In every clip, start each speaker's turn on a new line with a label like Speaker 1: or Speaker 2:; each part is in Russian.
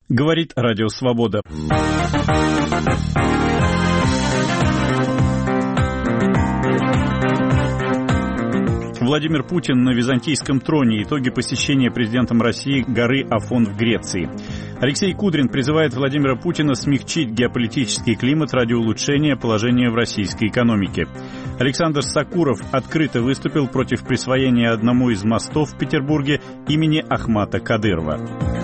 Speaker 1: Говорит Радио Свобода. Владимир Путин на византийском троне. Итоги посещения президентом России горы Афон в Греции. Алексей Кудрин призывает Владимира Путина смягчить геополитический климат ради улучшения положения в российской экономике. Александр Сакуров открыто выступил против присвоения одному из мостов в Петербурге имени Ахмата Кадырова.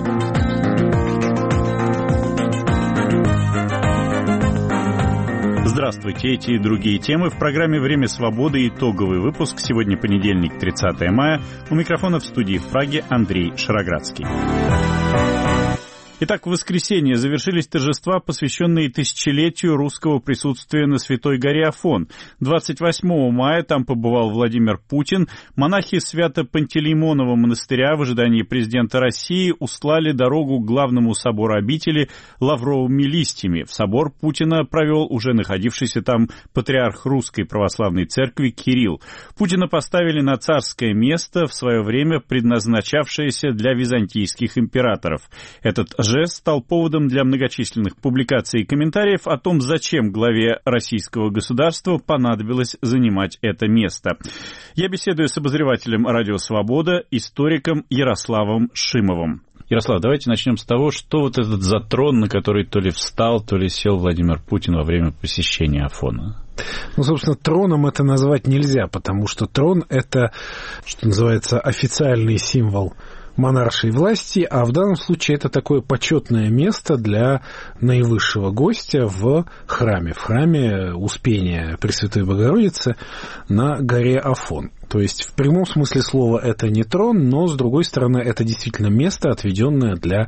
Speaker 1: Здравствуйте, эти и другие темы в программе «Время свободы». Итоговый выпуск. Сегодня понедельник, 30 мая. У микрофона в студии в Праге Андрей Шароградский. Итак, в воскресенье завершились торжества, посвященные тысячелетию русского присутствия на Святой горе Афон. 28 мая там побывал Владимир Путин. Монахи Свято-Пантелеймонова монастыря в ожидании президента России устлали дорогу к главному собору обители лавровыми листьями. В собор Путина провел уже находившийся там патриарх Русской Православной Церкви Кирилл. Путина поставили на царское место, в свое время предназначавшееся для византийских императоров. Этот жест стал поводом для многочисленных публикаций и комментариев о том, зачем главе российского государства понадобилось занимать это место. Я беседую с обозревателем «Радио Свобода», историком Ярославом Шимовым. Ярослав, давайте начнем с того, что вот этот за трон, на который то ли встал, то ли сел Владимир Путин во время посещения Афона.
Speaker 2: Ну, собственно, троном это назвать нельзя, потому что трон — это, что называется, официальный символ монаршей власти, а в данном случае это такое почетное место для наивысшего гостя в храме Успения Пресвятой Богородицы на горе Афон. То есть, в прямом смысле слова, это не трон, но, с другой стороны, это действительно место, отведенное для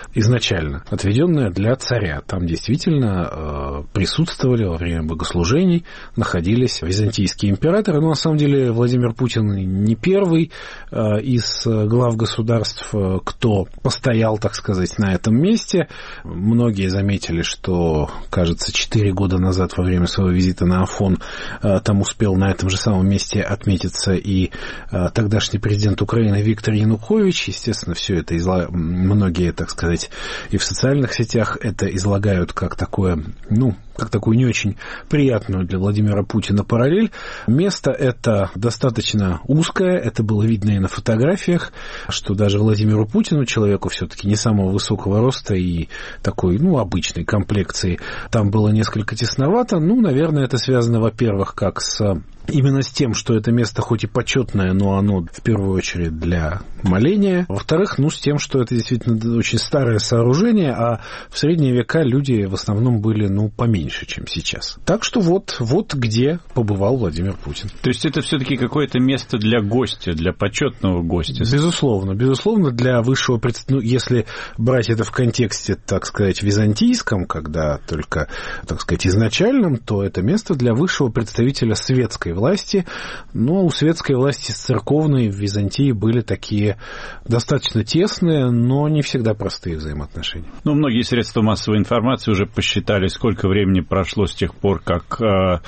Speaker 2: царя. Там действительно присутствовали во время богослужений, находились византийские императоры. Но, на самом деле, Владимир Путин не первый из глав государств, кто постоял, так сказать, на этом месте. Многие заметили, что, кажется, 4 года назад во время своего визита на Афон там успел на этом же самом месте отметиться и тогдашний президент Украины Виктор Янукович. Естественно, все это многие, так сказать, и в социальных сетях это излагают как такую не очень приятную для Владимира Путина параллель. Место это достаточно узкое, это было видно и на фотографиях, что даже Владимиру Путину, человеку все-таки не самого высокого роста и такой, обычной комплекции, там было несколько тесновато. Наверное, это связано, во-первых, именно с тем, что это место хоть и почетное, но оно в первую очередь для моления. Во-вторых, с тем, что это действительно очень старое сооружение, а в средние века люди в основном были, поменьше, чем сейчас. Так что вот где побывал Владимир Путин.
Speaker 1: То есть это все-таки какое-то место для гостя, для почетного гостя?
Speaker 2: Безусловно, для высшего представителя, если брать это в контексте, так сказать, византийском, когда только, так сказать, изначальном, то это место для высшего представителя светской власти. Но у светской власти с церковной в Византии были такие достаточно тесные, но не всегда простые взаимоотношения.
Speaker 1: Многие средства массовой информации уже посчитали, сколько времени прошло с тех пор, как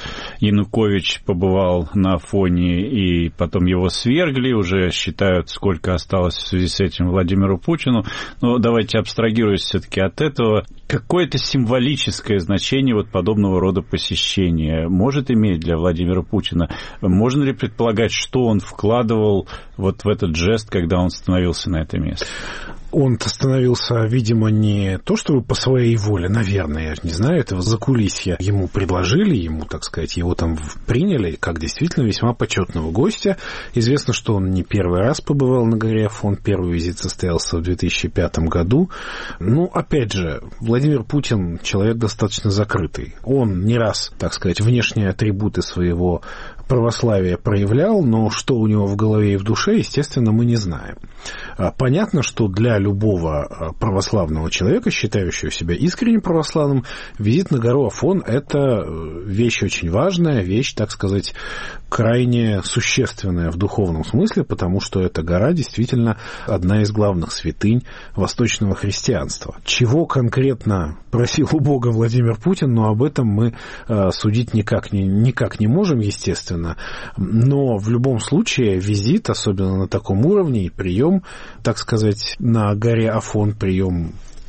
Speaker 1: Янукович побывал на Афоне, и потом его свергли, уже считают, сколько осталось в связи с этим Владимиру Путину. Но давайте абстрагируясь все-таки от этого. Какое-то символическое значение подобного рода посещения может иметь для Владимира Путина? Можно ли предполагать, что он вкладывал в этот жест, когда он становился на это место?
Speaker 2: Он-то становился, видимо, не то чтобы по своей воле, наверное, я не знаю, этого закулисья. Ему предложили, так сказать, его там приняли как действительно весьма почетного гостя. Известно, что он не первый раз побывал на горе Афон. Первый визит состоялся в 2005 году. Опять же, Владимир Путин человек достаточно закрытый. Он не раз, так сказать, внешние атрибуты своего православия проявлял, но что у него в голове и в душе, естественно, мы не знаем. Понятно, что для любого православного человека, считающего себя искренне православным, визит на гору Афон – это вещь очень важная, вещь, так сказать, крайне существенная в духовном смысле, потому что эта гора действительно одна из главных святынь восточного христианства. Чего конкретно просил у Бога Владимир Путин, но об этом мы судить никак не можем, естественно. Но в любом случае визит, особенно на таком уровне, и прием, так сказать, на горе Афон, прием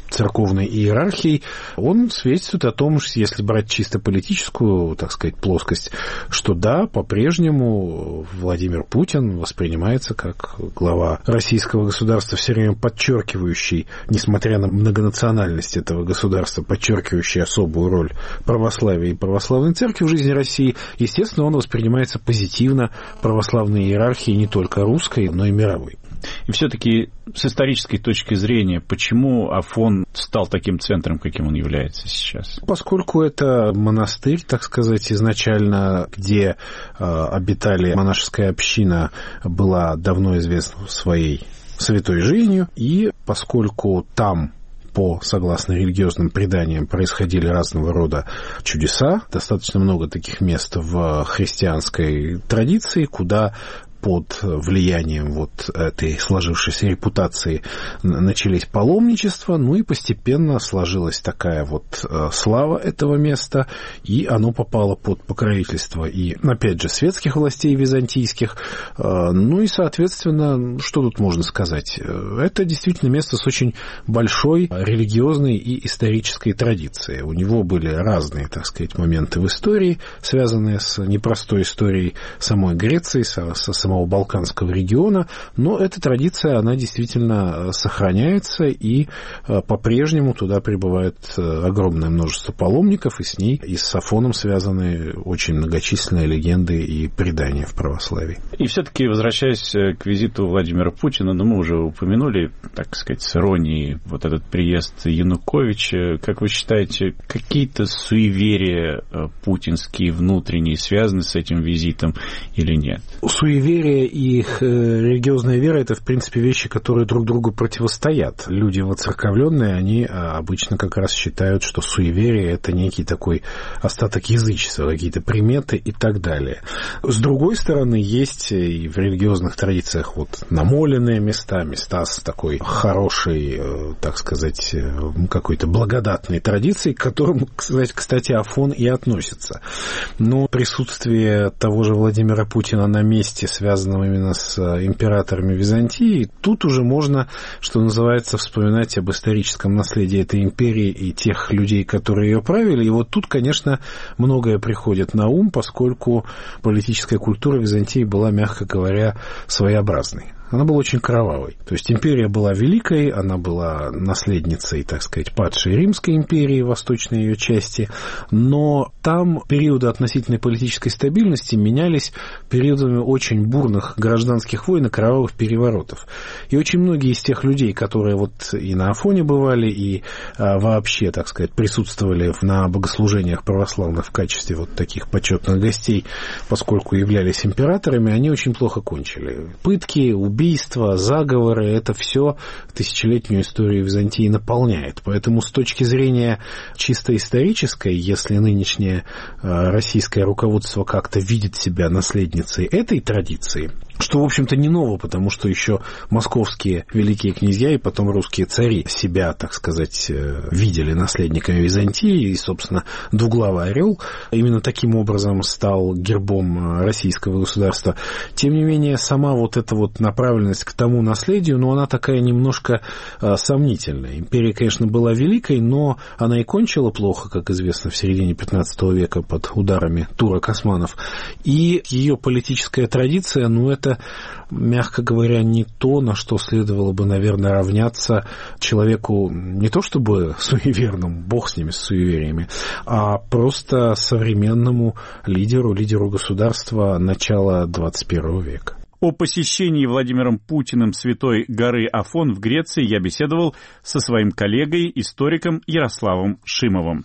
Speaker 2: церковной иерархией, он свидетельствует о том, что если брать чисто политическую, так сказать, плоскость, что да, по-прежнему Владимир Путин воспринимается как глава российского государства, все время подчеркивающий, несмотря на многонациональность этого государства, подчеркивающий особую роль православия и православной церкви в жизни России. Естественно, он воспринимается позитивно православной иерархией не только русской, но и мировой.
Speaker 1: И все-таки с исторической точки зрения, почему Афон стал таким центром, каким он является сейчас?
Speaker 2: Поскольку это монастырь, так сказать, изначально, где обитали монашеская община, была давно известна своей святой жизнью, и поскольку там согласно религиозным преданиям, происходили разного рода чудеса, достаточно много таких мест в христианской традиции, куда под влиянием вот этой сложившейся репутации начались паломничества, ну и постепенно сложилась такая вот слава этого места, и оно попало под покровительство и, опять же, светских властей византийских. Ну и, соответственно, что тут можно сказать? Это действительно место с очень большой религиозной и исторической традицией. У него были разные, так сказать, моменты в истории, связанные с непростой историей самой Греции, со самого Балканского региона, но эта традиция, она действительно сохраняется, и по-прежнему туда прибывает огромное множество паломников, и с ней, и с Афоном связаны очень многочисленные легенды и предания в православии.
Speaker 1: И все-таки, возвращаясь к визиту Владимира Путина, ну, мы уже упомянули, так сказать, с иронией вот этот приезд Януковича. Как вы считаете, какие-то суеверия путинские, внутренние, связаны с этим визитом или нет?
Speaker 2: Суеверия и их религиозная вера — это, в принципе, вещи, которые друг другу противостоят. Люди воцерковленные, они обычно как раз считают, что суеверие — это некий такой остаток язычества, какие-то приметы и так далее. С другой стороны, есть и в религиозных традициях вот намоленные места, места с такой хорошей, так сказать, какой-то благодатной традицией, к которым, кстати, Афон и относится. Но присутствие того же Владимира Путина на месте, связанном именно с императорами Византии, тут уже можно, что называется, вспоминать об историческом наследии этой империи и тех людей, которые ее правили. И вот тут, конечно, многое приходит на ум, поскольку политическая культура Византии была, мягко говоря, своеобразной. Она была очень кровавой. То есть империя была великой, она была наследницей, так сказать, падшей Римской империи, восточной ее части, но там периоды относительной политической стабильности менялись периодами очень бурных гражданских войн и кровавых переворотов. И очень многие из тех людей, которые вот и на Афоне бывали, и вообще, так сказать, присутствовали на богослужениях православных в качестве вот таких почетных гостей, поскольку являлись императорами, они очень плохо кончили. Пытки, убийства, заговоры, это все тысячелетнюю историю Византии наполняет. Поэтому с точки зрения чисто исторической, если нынешнее российское руководство как-то видит себя наследницей этой традиции, что, в общем-то, не ново, потому что еще московские великие князья и потом русские цари себя, так сказать, видели наследниками Византии, и, собственно, двуглавый орел именно таким образом стал гербом российского государства. Тем не менее, сама вот эта вот направленность к тому наследию, но она такая немножко сомнительная. Империя, конечно, была великой, но она и кончила плохо, как известно, в середине 15 века под ударами турок-османов. И ее политическая традиция, ну, это, мягко говоря, не то, на что следовало бы, наверное, равняться человеку не то чтобы суеверному, бог с ними, с суевериями, а просто современному лидеру государства начала 21 века.
Speaker 1: О посещении Владимиром Путиным Святой горы Афон в Греции я беседовал со своим коллегой, историком Ярославом Шимовым.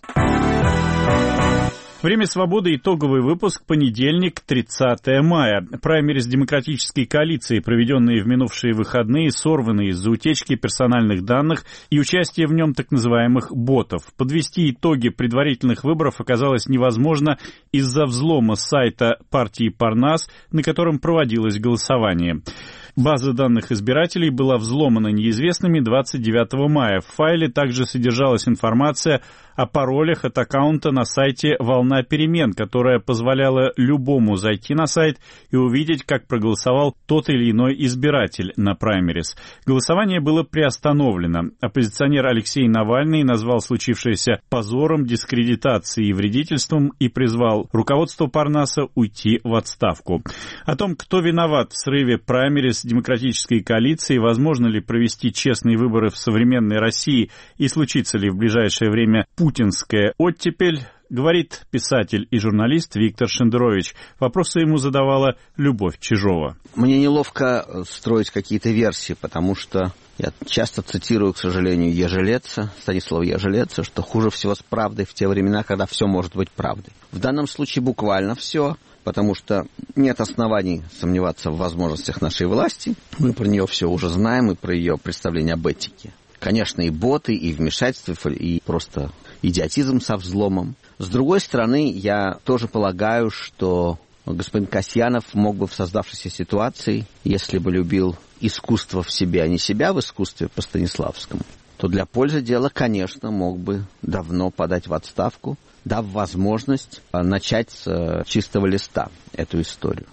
Speaker 1: Время свободы. Итоговый выпуск. Понедельник, 30 мая. Праймериз демократической коалиции, проведенные в минувшие выходные, сорваны из-за утечки персональных данных и участия в нем так называемых ботов. Подвести итоги предварительных выборов оказалось невозможно из-за взлома сайта партии Парнас, на котором проводилось голосование. База данных избирателей была взломана неизвестными 29 мая. В файле также содержалась информация о паролях от аккаунта на сайте «Волна перемен», которая позволяла любому зайти на сайт и увидеть, как проголосовал тот или иной избиратель на праймерис. Голосование было приостановлено. Оппозиционер Алексей Навальный назвал случившееся позором, дискредитацией и вредительством и призвал руководство Парнаса уйти в отставку. О том, кто виноват в срыве праймерис демократической коалиции, возможно ли провести честные выборы в современной России и случится ли в ближайшее время путинская оттепель, говорит писатель и журналист Виктор Шендерович. Вопросы ему задавала Любовь Чижова.
Speaker 3: Мне неловко строить какие-то версии, потому что я часто цитирую, к сожалению, Ежелеца, Станислава Ежелеца, что хуже всего с правдой в те времена, когда все может быть правдой. В данном случае буквально все, потому что нет оснований сомневаться в возможностях нашей власти. Мы про нее все уже знаем, и про ее представление об этике. Конечно, и боты, и вмешательство, и просто идиотизм со взломом. С другой стороны, я тоже полагаю, что господин Касьянов мог бы в создавшейся ситуации, если бы любил искусство в себе, а не себя в искусстве по Станиславскому, то для пользы дела, конечно, мог бы давно подать в отставку, дав возможность начать с чистого листа эту историю.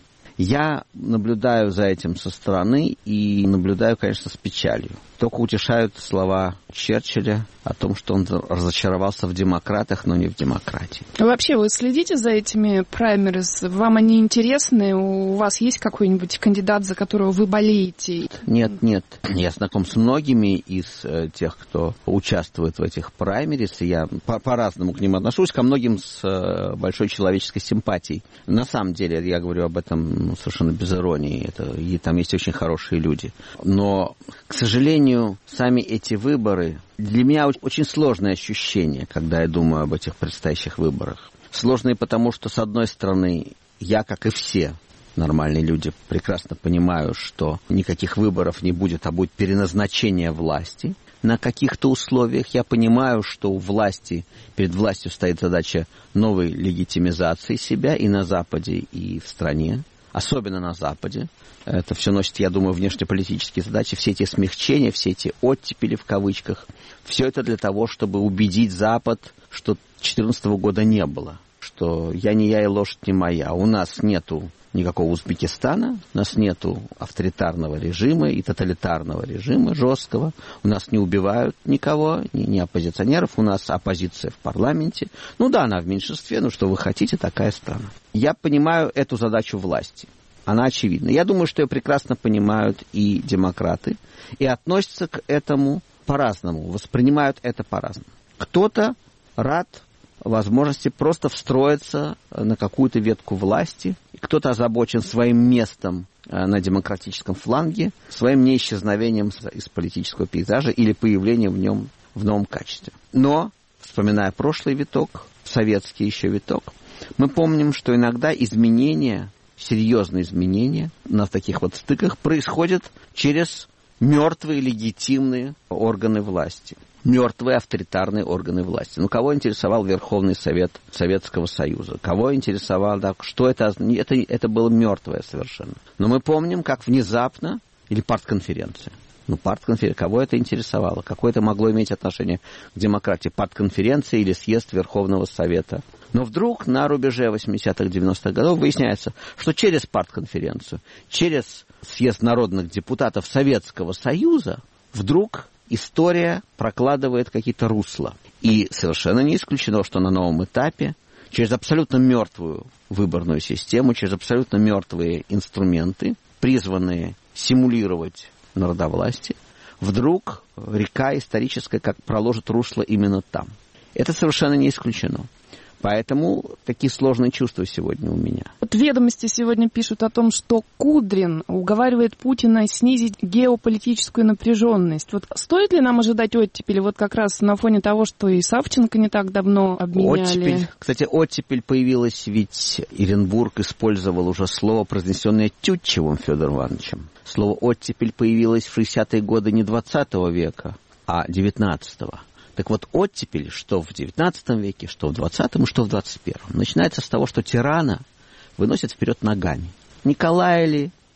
Speaker 3: Я наблюдаю за этим со стороны и наблюдаю, конечно, с печалью. Только утешают слова Черчилля о том, что он разочаровался в демократах, но не в демократии.
Speaker 4: Вообще, вы следите за этими праймерис? Вам они интересны? У вас есть какой-нибудь кандидат, за которого вы болеете?
Speaker 3: Нет. Я знаком с многими из тех, кто участвует в этих праймерис, и я по-разному к ним отношусь, ко многим с большой человеческой симпатией. На самом деле, я говорю об этом совершенно без иронии. И там есть очень хорошие люди. Но, к сожалению, сами эти выборы для меня очень сложное ощущение, когда я думаю об этих предстоящих выборах. Сложные потому, что, с одной стороны, я, как и все нормальные люди, прекрасно понимаю, что никаких выборов не будет, а будет переназначение власти на каких-то условиях. Я понимаю, что у власти, перед властью стоит задача новой легитимизации себя и на Западе, и в стране. Особенно на Западе. Это все носит, я думаю, внешнеполитические задачи. Все эти смягчения, все эти оттепели в кавычках. Все это для того, чтобы убедить Запад, что 2014 года не было. Что я не я и лошадь не моя. У нас нету никакого Узбекистана, у нас нету авторитарного режима и тоталитарного режима жесткого. У нас не убивают никого, ни оппозиционеров. У нас оппозиция в парламенте. Ну да, она в меньшинстве, но что вы хотите, такая страна. Я понимаю эту задачу власти. Она очевидна. Я думаю, что ее прекрасно понимают и демократы, и относятся к этому по-разному, воспринимают это по-разному. Кто-то рад возможности просто встроиться на какую-то ветку власти, кто-то озабочен своим местом на демократическом фланге, своим неисчезновением из политического пейзажа или появлением в нем в новом качестве. Но, вспоминая прошлый виток, советский еще виток, мы помним, что иногда изменения, серьезные изменения на таких вот стыках происходят через мертвые легитимные органы власти. Мертвые авторитарные органы власти. Ну, кого интересовал Верховный Совет Советского Союза? Кого интересовало, да, что это? Это было мертвое совершенно. Но мы помним, как внезапно, или партконференция. Ну, партконференция, кого это интересовало? Какое это могло иметь отношение к демократии? Партконференция или съезд Верховного Совета? Но вдруг на рубеже 80-х, 90-х годов выясняется, что через партконференцию, через съезд народных депутатов Советского Союза вдруг история прокладывает какие-то русла. И совершенно не исключено, что на новом этапе, через абсолютно мертвую выборную систему, через абсолютно мертвые инструменты, призванные симулировать народовластие, вдруг река историческая как проложит русло именно там. Это совершенно не исключено. Поэтому такие сложные чувства сегодня у меня.
Speaker 4: Вот «Ведомости» сегодня пишут о том, что Кудрин уговаривает Путина снизить геополитическую напряженность. Вот стоит ли нам ожидать оттепели вот как раз на фоне того, что и Савченко не так давно обменяли?
Speaker 3: Оттепель. Кстати, оттепель появилась, ведь Иренбург использовал уже слово, произнесенное Тютчевым Федором Ивановичем. Слово «оттепель» появилось в 60-е годы не 20 века, а 19-го. Так вот, оттепель, что в XIX веке, что в XX, что в XXI, начинается с того, что тирана выносят вперед ногами. Николая ли,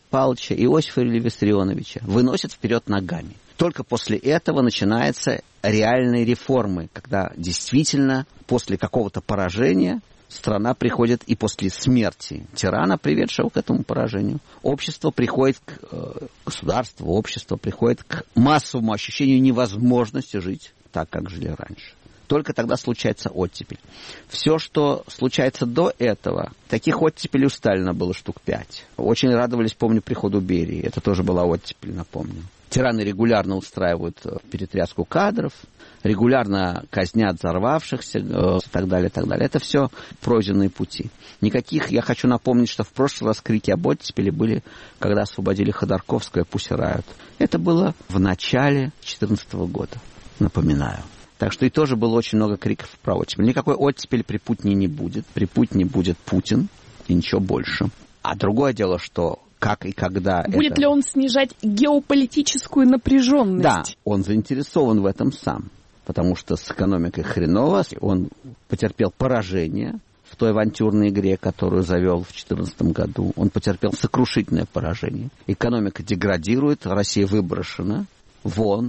Speaker 3: Павловича, Иосифа Виссарионовича выносят вперед ногами. Только после этого начинаются реальные реформы, когда действительно после какого-то поражения страна приходит, и после смерти тирана, приведшего к этому поражению, общество приходит государство, общество приходит к массовому ощущению невозможности жить так, как жили раньше. Только тогда случается оттепель. Все, что случается до этого, таких оттепелей у Сталина было штук 5. Очень радовались, помню, приходу Берии. Это тоже была оттепель, напомню. Тираны регулярно устраивают перетряску кадров, регулярно казнят взорвавшихся и так далее, и так далее. Это все пройденные пути. Никаких, я хочу напомнить, что в прошлый раз крики об оттепели были, когда освободили Ходорковского и Pussy Riot. Это было в начале 2014 года, напоминаю. Так что и тоже было очень много криков про оттепель. Никакой оттепели при Путине не будет. При Путине будет Путин и ничего больше. А другое дело, что как и когда...
Speaker 4: Будет ли он снижать геополитическую напряженность?
Speaker 3: Да, он заинтересован в этом сам. Потому что с экономикой хреново. Он потерпел поражение в той авантюрной игре, которую завел в 2014 году. Он потерпел сокрушительное поражение. Экономика деградирует, Россия выброшена вон,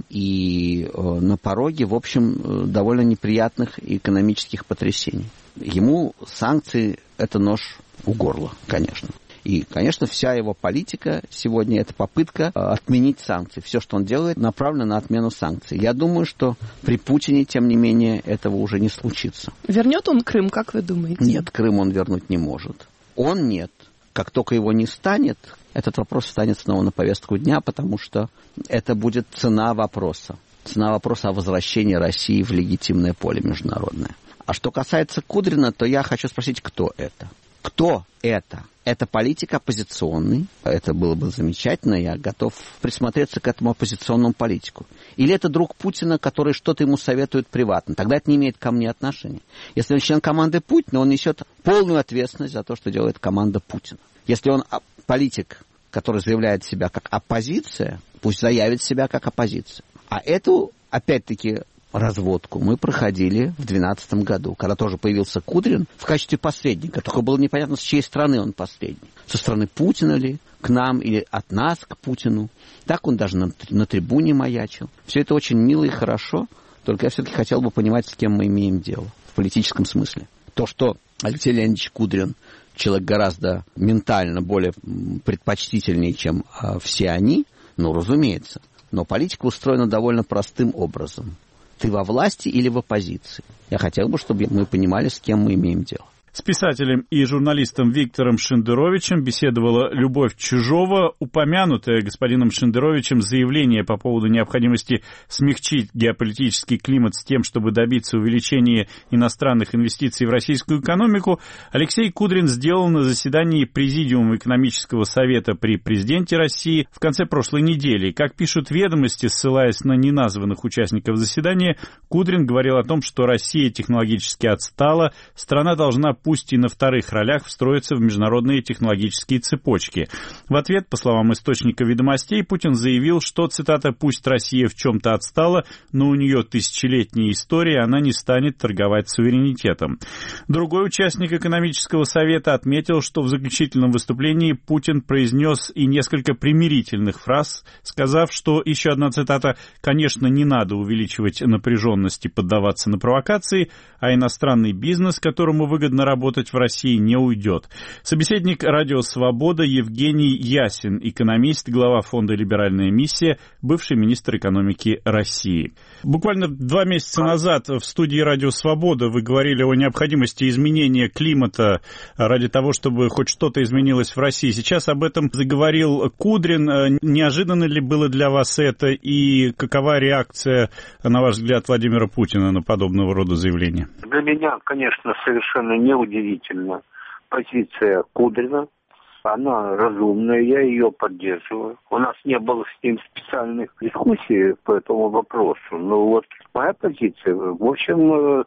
Speaker 3: и на пороге, в общем, довольно неприятных экономических потрясений. Ему санкции – это нож у горла, конечно. И, конечно, вся его политика сегодня – это попытка отменить санкции. Все, что он делает, направлено на отмену санкций. Я думаю, что при Путине, тем не менее, этого уже не случится.
Speaker 4: Вернет он Крым, как вы думаете?
Speaker 3: Нет, Крым он вернуть не может. Он нет. Как только его не станет, этот вопрос встанет снова на повестку дня, потому что это будет цена вопроса. Цена вопроса о возвращении России в легитимное поле международное. А что касается Кудрина, то я хочу спросить, кто это? Кто это? Это политик оппозиционный. Это было бы замечательно. Я готов присмотреться к этому оппозиционному политику. Или это друг Путина, который что-то ему советует приватно. Тогда это не имеет ко мне отношения. Если он член команды Путина, он несет полную ответственность за то, что делает команда Путина. Если он политик, который заявляет себя как оппозиция, пусть заявит себя как оппозиция. А эту, опять-таки, разводку мы проходили в 2012 году, когда тоже появился Кудрин в качестве посредника. Только было непонятно, с чьей стороны он посредник. Со стороны Путина ли, к нам, или от нас к Путину. Так он даже на трибуне маячил. Все это очень мило и хорошо, только я все-таки хотел бы понимать, с кем мы имеем дело в политическом смысле. То, что Алексей Леонидович Кудрин человек гораздо ментально более предпочтительнее, чем все они, ну, разумеется. Но политика устроена довольно простым образом. Ты во власти или в оппозиции? Я хотел бы, чтобы мы понимали, с кем мы имеем дело.
Speaker 1: С писателем и журналистом Виктором Шендеровичем беседовала Любовь Чижова. Упомянутое господином Шендеровичем заявление по поводу необходимости смягчить геополитический климат с тем, чтобы добиться увеличения иностранных инвестиций в российскую экономику, Алексей Кудрин сделал на заседании Президиума экономического совета при президенте России в конце прошлой недели. Как пишут «Ведомости», ссылаясь на неназванных участников заседания, Кудрин говорил о том, что Россия технологически отстала, страна должна пусть и на вторых ролях встроиться в международные технологические цепочки. В ответ, по словам источника «Ведомостей», Путин заявил, что, цитата, «пусть Россия в чем-то отстала, но у нее тысячелетняя история, она не станет торговать суверенитетом». Другой участник экономического совета отметил, что в заключительном выступлении Путин произнес и несколько примирительных фраз, сказав, что, еще одна цитата, «конечно, не надо увеличивать напряженность и поддаваться на провокации, а иностранный бизнес, которому выгодно работать в России, не уйдет». Собеседник «Радио Свобода» Евгений Ясин, экономист, глава фонда «Либеральная миссия», бывший министр экономики России. Буквально 2 месяца назад в студии «Радио Свобода» вы говорили о необходимости изменения климата ради того, чтобы хоть что-то изменилось в России. Сейчас об этом заговорил Кудрин. Неожиданно ли было для вас это, и какова реакция, на ваш взгляд, Владимира Путина на подобного рода заявления?
Speaker 5: Для меня, конечно, совершенно неудивительна позиция Кудрина. Она разумная, я ее поддерживаю. У нас не было с ним специальных дискуссий по этому вопросу. Но вот моя позиция, в общем,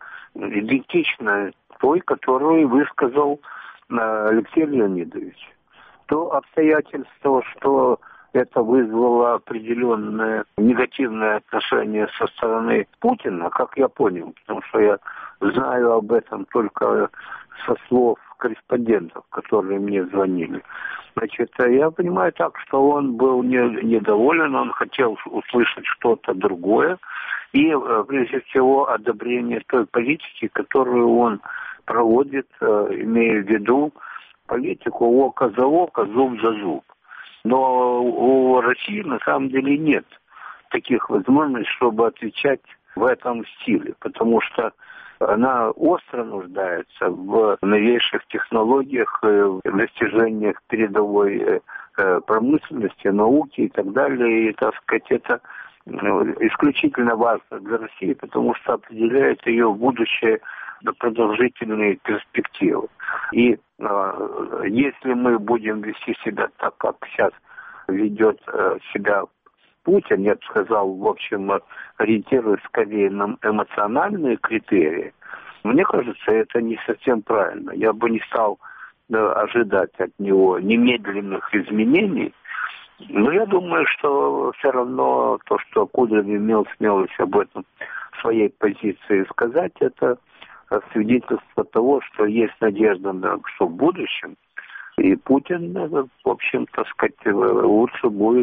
Speaker 5: идентична той, которую высказал Алексей Леонидович. То обстоятельство, что это вызвало определенное негативное отношение со стороны Путина, как я понял, потому что я знаю об этом только со слов корреспондентов, которые мне звонили. Значит, я понимаю так, что он был недоволен, он хотел услышать что-то другое. И, прежде всего, одобрение той политики, которую он проводит, имея в виду политику око за око, зуб за зуб. Но у России на самом деле нет таких возможностей, чтобы отвечать в этом стиле, потому что она остро нуждается в новейших технологиях, в достижениях передовой промышленности, науки и так далее. И, так сказать, это исключительно важно для России, потому что определяет ее будущее до продолжительные перспективы. И если мы будем вести себя так, как сейчас ведет себя Путин, я бы сказал, в общем, ориентируясь скорее на эмоциональные критерии, мне кажется, это не совсем правильно. Я бы не стал ожидать от него немедленных изменений, но я думаю, что все равно то, что Кудрин имел смелость об этом в своей позиции сказать, это свидетельство того, что есть надежда, что в будущем и Путин, в общем, так сказать, лучше будет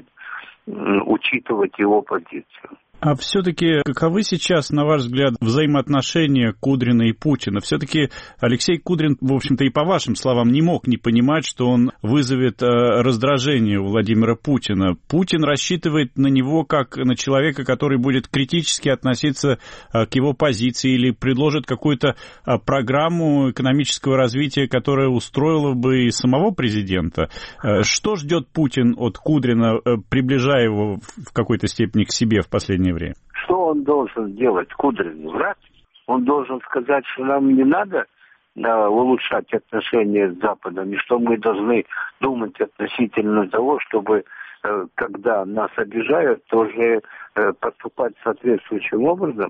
Speaker 5: учитывать его позицию.
Speaker 1: А все-таки каковы сейчас, на ваш взгляд, взаимоотношения Кудрина и Путина? Все-таки Алексей Кудрин, в общем-то, и по вашим словам, не мог не понимать, что он вызовет раздражение у Владимира Путина. Путин рассчитывает на него как на человека, который будет критически относиться к его позиции или предложит какую-то программу экономического развития, которая устроила бы и самого президента. Что ждет Путин от Кудрина, приближая его в какой-то степени к себе в последнее время?
Speaker 5: Что он должен делать, Кудрин? Врать? Он должен сказать, что нам не надо улучшать отношения с Западом, и что мы должны думать относительно того, чтобы, когда нас обижают, тоже поступать соответствующим образом.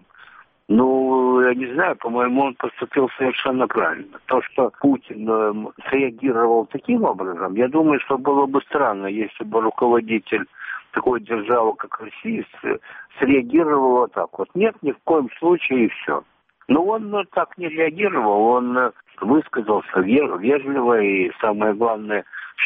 Speaker 5: Ну, я не знаю, по-моему, он поступил совершенно правильно. То, что Путин среагировал таким образом, я думаю, что было бы странно, если бы руководитель такой державы, как Россия, среагировал вот так вот. Нет, ни в коем случае, и все. Но он так не реагировал, он высказался вежливо, и самое главное,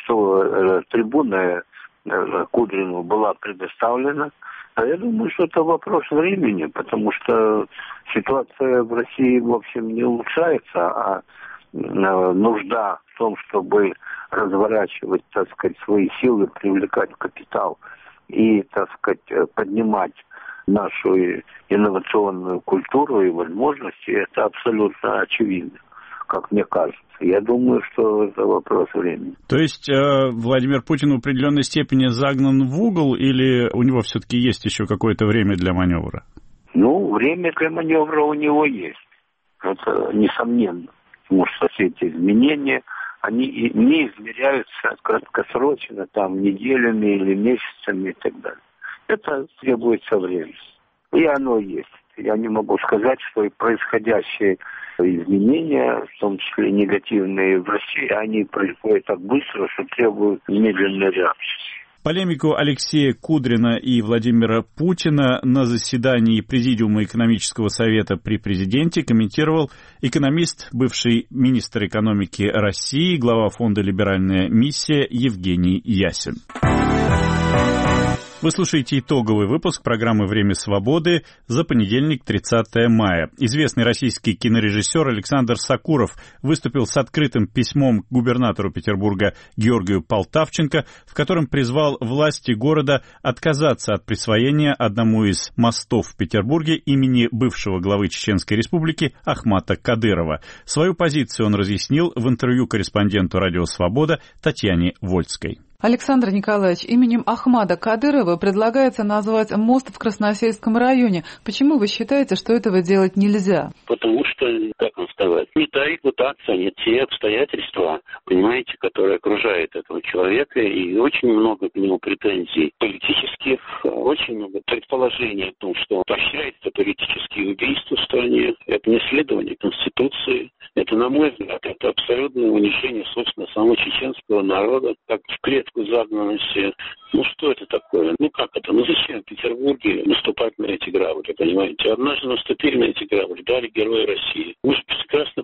Speaker 5: что трибуна Кудрину была предоставлена. А я думаю, что это вопрос времени, потому что ситуация в России, в общем, не улучшается, а нужда в том, чтобы разворачивать, так сказать, свои силы, привлекать капитал и, так сказать, поднимать нашу инновационную культуру и возможности, это абсолютно очевидно, как мне кажется. Я думаю, что это вопрос времени.
Speaker 1: То есть Владимир Путин в определенной степени загнан в угол, или у него все-таки есть еще какое-то время для маневра?
Speaker 5: Ну, время для маневра у него есть. Это несомненно. Потому что все эти изменения, они не измеряются краткосрочно, там, неделями или месяцами и так далее. Это требуется время. И оно есть. Я не могу сказать, что и происходящие изменения, в том числе негативные в России, они происходят так быстро, что требуют немедленной реакции.
Speaker 1: Полемику Алексея Кудрина и Владимира Путина на заседании Президиума экономического совета при президенте комментировал экономист, бывший министр экономики России, глава фонда «Либеральная миссия» Евгений Ясин. Вы слушаете итоговый выпуск программы «Время свободы» за понедельник, 30 мая. Известный российский кинорежиссер Александр Сакуров выступил с открытым письмом к губернатору Петербурга Георгию Полтавченко, в котором призвал власти города отказаться от присвоения одному из мостов в Петербурге имени бывшего главы Чеченской Республики Ахмата Кадырова. Свою позицию он разъяснил в интервью корреспонденту «Радио Свобода» Татьяне Вольской.
Speaker 6: Александр Николаевич, именем Ахмада Кадырова предлагается назвать мост в Красносельском районе. Почему вы считаете, что этого делать нельзя?
Speaker 7: Потому что, как вам сказать, не та репутация, не те обстоятельства, понимаете, которые окружают этого человека, и очень много к нему претензий политических, очень много предположений о том, что поощряется политические убийства в стране. Это не следование Конституции. Это, на мой взгляд, это абсолютное унижение, собственно, самого чеченского народа, как в клетку загнанности. Ну, что это такое? Ну, как это? Ну, зачем в Петербурге наступать на эти грабли, понимаете? Однажды наступили на эти грабли, дали Герои России. Вы же прекрасно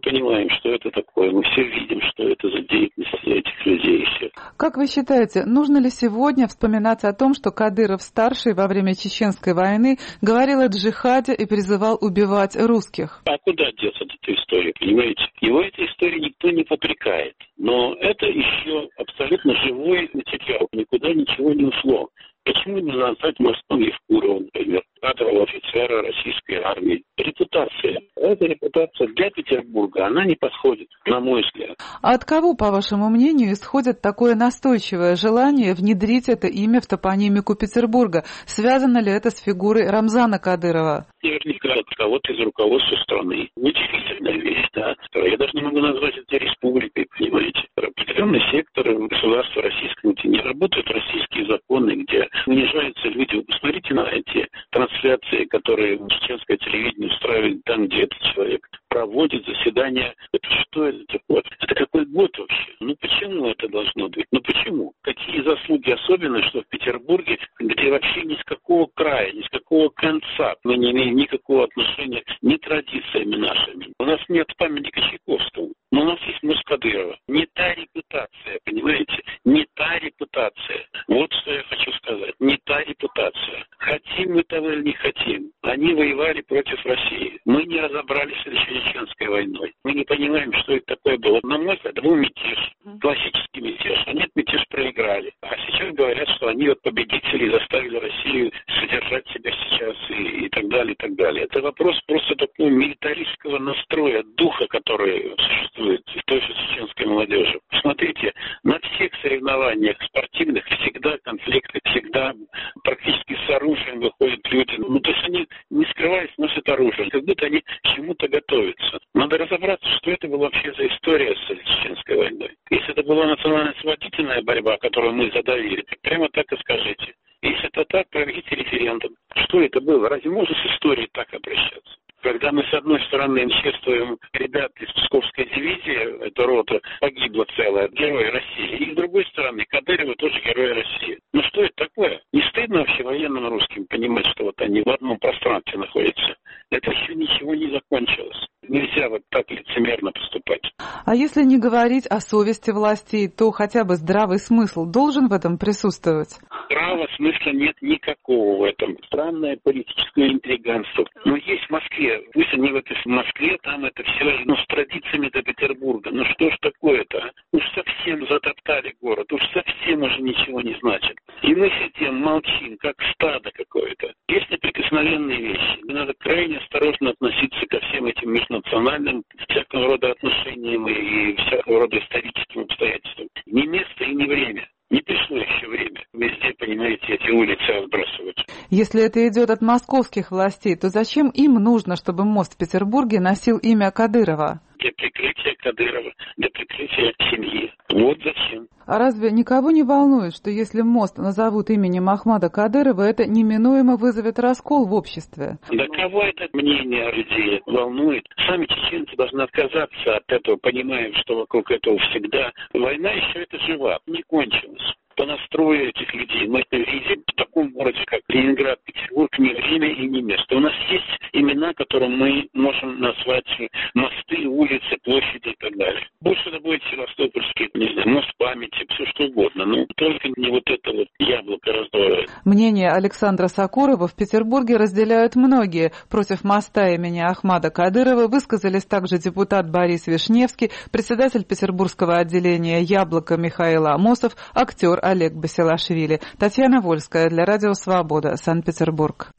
Speaker 7: понимаем, что это такое, мы все видим, что это за деятельность этих людей.
Speaker 6: Как вы считаете, нужно ли сегодня вспоминать о том, что Кадыров-старший во время Чеченской войны говорил о джихаде и призывал убивать русских?
Speaker 7: А куда деться от этой истории, понимаете? Его этой истории никто не попрекает. Но это еще абсолютно живой материал, никуда ничего не ушло. Почему не назвать мостом Евкурова, например, кадрового офицера российской армии? Репутация. Эта репутация для Петербурга, она не подходит, на мой взгляд.
Speaker 6: А от кого, по вашему мнению, исходит такое настойчивое желание внедрить это имя в топонимику Петербурга? Связано ли это с фигурой Рамзана Кадырова?
Speaker 7: Наверняка от кого-то из руководства страны. Удивительная вещь, да. Я даже не могу назвать это республикой, понимаете. Определенный сектор государства российского, где не работают российские законы, где унижаются люди. Вы посмотрите на эти трансляции, которые чеченское телевидение устраивает там, где этот человек проводит заседания. Это что это такое? Это какой год вообще? Ну почему это должно быть? Ну почему? Какие заслуги особенно, что в Петербурге, где вообще ни с какого края, ни с какого конца мы не имеем никакого отношения ни традициями нашими. У нас нет памятника Чайковскому, но у нас есть мост Кадырова. Не та репутация, понимаете? Не та репутация. Вот что я хочу сказать. Не та репутация. Хотим мы того или не хотим. Они воевали против России. Мы не разобрались с Чеченской войной. Мы не понимаем, что это такое было. На мой взгляд, это был мятеж. Классический мятеж. Они этот мятеж проиграли. А сейчас говорят, что они вот победители заставили Россию содержать себя сейчас и так далее, и так далее. Это вопрос просто такого милитаристского настроя, духа, который существует в той же чеченской молодежи. Смотрите, на всех соревнованиях спортивных всегда конфликты, всегда практически с оружием выходят люди. Ну, то есть они, не скрываясь, носят оружие, как будто они к чему-то готовятся. Надо разобраться, что это была вообще за история с Чеченской войной. Если это была национально-освободительная борьба, которую мы задавили, прямо так и скажите. Если это так, проведите референдум. Что это было? Разве можно с историей так обращаться? Когда мы, с одной стороны, чествуем ребят из Псковской дивизии, эта рота погибла целая, герои России, и с другой стороны, Кадыровы тоже герои России. Ну что это такое? Не стыдно вообще военным русским понимать, что вот они в одном пространстве находятся? Это еще ничего не закончилось. Нельзя вот так лицемерно поступать.
Speaker 6: А если не говорить о совести властей, то хотя бы здравый смысл должен в этом присутствовать?
Speaker 7: Здравого смысла нет никакого в этом. Странное политическое интриганство. Но есть в Москве. Пусть они вот в Москве, там это все, ну, с традициями до Петербурга. Ну что ж такое-то, а? Уж совсем затоптали город, уж совсем уже ничего не значит. И мы сидим, молчим, как стадо какое-то. Есть неприкосновенные вещи. Надо крайне осторожно относиться ко всем этим межнациональным всякого рода отношениям и всякого рода историческим обстоятельствам. Не место и не время. Не пришло еще время везде, понимаете, эти улицы отбрасывать.
Speaker 6: Если это идет от московских властей, то зачем им нужно, чтобы мост в Петербурге носил имя Кадырова?
Speaker 7: Для прикрытия Кадырова, для прикрытия семьи. Вот зачем.
Speaker 6: А разве никого не волнует, что если мост назовут именем Ахмада Кадырова, это неминуемо вызовет раскол в обществе?
Speaker 7: Да кого это мнение людей волнует? Сами чеченцы должны отказаться от этого, понимая, что вокруг этого всегда. Война еще это жива, не кончилась. По настрою этих людей мы это видим в таком городе, как Ленинград, Петербург, ни время и ни место. У нас есть имена, которые мы можем назвать мосты, улицы, площади и так далее. Больше это будет Севастопольский, не знаю, мост памяти, все что угодно. Но только не вот это вот яблоко раздорое.
Speaker 6: Мнение Александра Сокурова в Петербурге разделяют многие. Против моста имени Ахмада Кадырова высказались также депутат Борис Вишневский, председатель петербургского отделения «Яблоко» Михаил Амосов, актер Олег Басилашвили. Татьяна Вольская для Радио Свобода, Санкт-Петербург.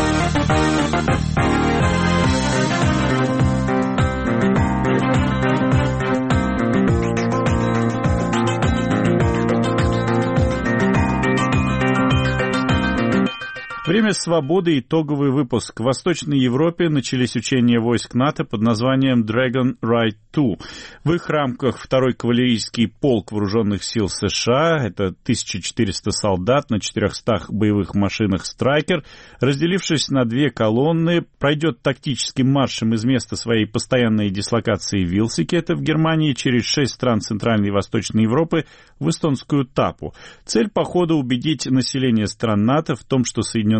Speaker 1: Время свободы. Итоговый выпуск. В Восточной Европе начались учения войск НАТО под названием Dragon Ride 2. В их рамках 2-й кавалерийский полк вооруженных сил США, это 1400 солдат на 400 боевых машинах «Страйкер», разделившись на две колонны, пройдет тактическим маршем из места своей постоянной дислокации в Вилсике, это в Германии, через 6 стран Центральной и Восточной Европы в эстонскую Тапу. Цель похода — убедить население стран НАТО в том, что Соединенные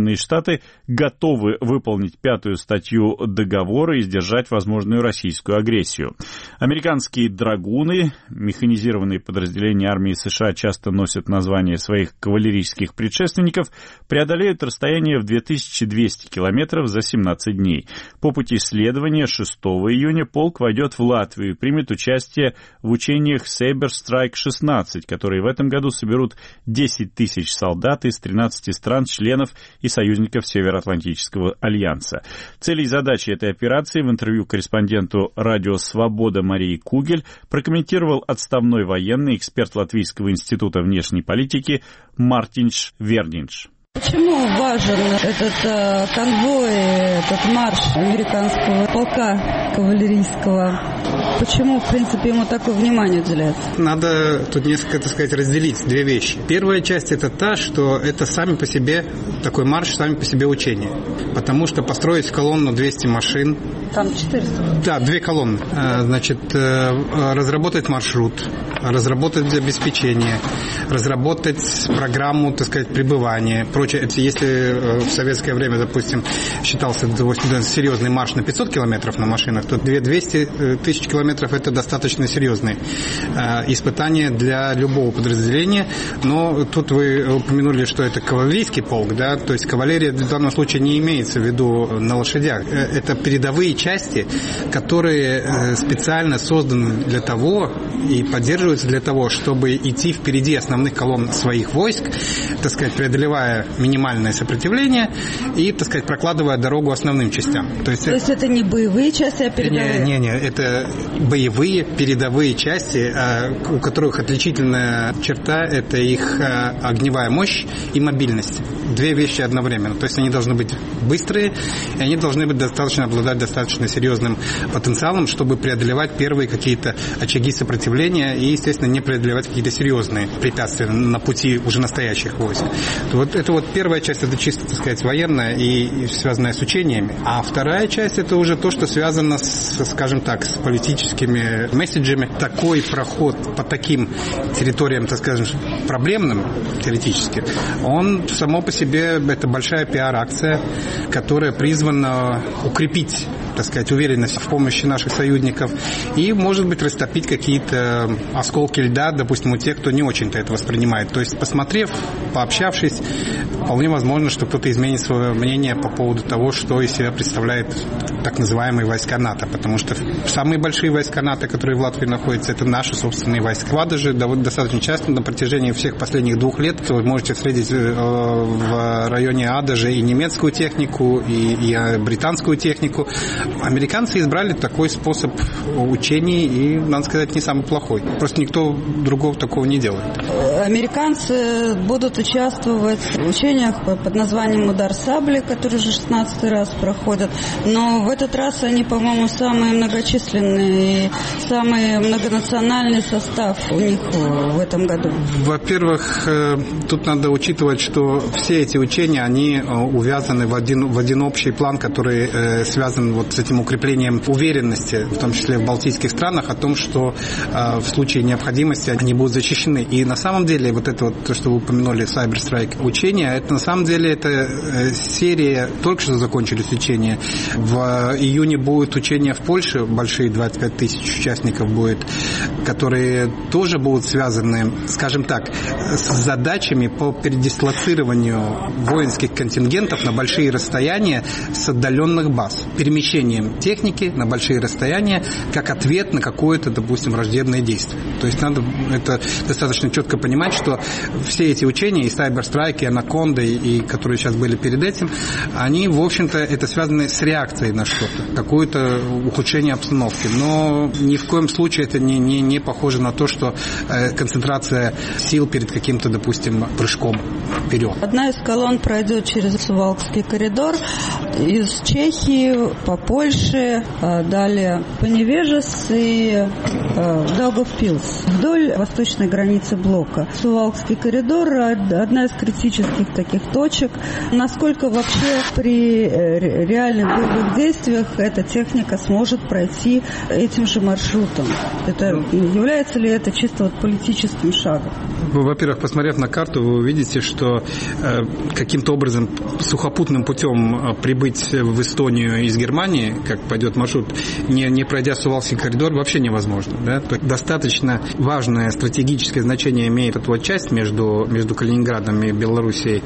Speaker 1: Соединенные Штаты готовы выполнить 5-ю статью договора и сдержать возможную российскую агрессию. Американские драгуны, механизированные подразделения армии США, часто носят название своих кавалерийских предшественников, преодолеют расстояние в 2200 километров за 17 дней. По пути следования 6 июня полк войдет в Латвию и примет участие в учениях Saber Strike 16, которые в этом году соберут 10 тысяч солдат из 13 стран, членов и союзников Североатлантического альянса. Цели и задачи этой операции в интервью корреспонденту радио «Свобода» Марии Кугель прокомментировал отставной военный эксперт Латвийского института внешней политики Мартинш Вернинш.
Speaker 8: Почему важен этот конвой, этот марш американского полка кавалерийского? Почему, в принципе, ему такое внимание уделяется?
Speaker 9: Надо тут несколько, так сказать, разделить две вещи. Первая часть – это та, что это сами по себе, такой марш, сами по себе учения. Потому что построить колонну 200 машин.
Speaker 8: Там 400. Да,
Speaker 9: 2 колонны. Значит, разработать маршрут, разработать обеспечение, разработать программу, так сказать, пребывания, прочее. Если в советское время, допустим, считался серьезный марш на 500 километров на машинах, то 200 тысяч километров – это достаточно серьезные испытания для любого подразделения. Но тут вы упомянули, что это кавалерийский полк, да, то есть кавалерия в данном случае не имеется в виду на лошадях. Это передовые части, которые специально созданы для того и поддерживаются для того, чтобы идти впереди основных колонн своих войск, так сказать, преодолевая минимальное сопротивление и, так сказать, прокладывая дорогу основным частям. То есть
Speaker 8: это не боевые части, а передовые?
Speaker 9: Не, это боевые передовые части, у которых отличительная черта – это их огневая мощь и мобильность. 2 вещи одновременно. То есть они должны быть быстрые, и они должны быть обладать достаточно серьезным потенциалом, чтобы преодолевать первые какие-то очаги сопротивления и, естественно, не преодолевать какие-то серьезные препятствия на пути уже настоящих войск. Это вот первая часть, это чисто, так сказать, военная и связанная с учениями. А вторая часть – это уже то, что связано скажем так, с политическими месседжами. Такой проход по таким территориям, так скажем, проблемным теоретически, он само по себе, это большая пиар-акция, которая призвана укрепить, так сказать, уверенность в помощи наших союзников и, может быть, растопить какие-то осколки льда, допустим, у тех, кто не очень-то это воспринимает. То есть, посмотрев, пообщавшись, вполне возможно, что кто-то изменит свое мнение по поводу того, что из себя представляет так называемые войска НАТО, потому что самые большие войска НАТО, которые в Латвии находятся, это наши собственные войска. В Адаже достаточно часто на протяжении всех последних 2 лет вы можете встретить в районе Адажа и немецкую технику, и британскую технику. Американцы избрали такой способ учений, и, надо сказать, не самый плохой. Просто никто другого такого не делает.
Speaker 8: Американцы будут участвовать в учениях под названием «Удар сабли», который уже 16-й раз проходят. Но в этот раз они, по-моему, самые многочисленные и самый многонациональный состав у них в этом году.
Speaker 9: Во-первых, тут надо учитывать, что все эти учения, они увязаны в один общий план, который связан вот с этим укреплением уверенности, в том числе в балтийских странах, о том, что в случае необходимости они будут защищены. И на самом деле, вот это вот, то, что вы упомянули, Cyber Strike учения, это на самом деле это серия, только что закончились учения. В июне будут учения в Польше, большие 25 тысяч участников будет, которые тоже будут связаны, скажем так, с задачами по передислоцированию воинских контингентов на большие расстояния с отдаленных баз, перемещением техники на большие расстояния как ответ на какое-то, допустим, враждебное действие. То есть надо это достаточно четко понимать, что все эти учения, и Cyber Strike, и Анаконда, и которые сейчас были перед этим, они, в общем-то, это связано с реакцией на что-то, какое-то ухудшение обстановки. Но ни в коем случае это не похоже на то, что концентрация сил перед каким-то, допустим, прыжком вперед.
Speaker 8: Одна из колонн пройдет через Сувалкский коридор из Чехии по Польше, далее по Невежес и Даугавпилс, вдоль восточной границы блока. Сувалкский коридор – одна из критических таких точек. Насколько вообще при реальных боевых действиях эта техника сможет пройти этим же маршрутом? Является ли это чисто вот политическим шагом?
Speaker 9: Во-первых, посмотрев на карту, вы увидите, что каким-то образом сухопутным путем прибыть в Эстонию из Германии, как пойдет маршрут, не пройдя Сувалкский коридор, вообще невозможно. Да? То есть достаточно важное стратегическое значение имеет эта вот часть между Калининградом и Белоруссией.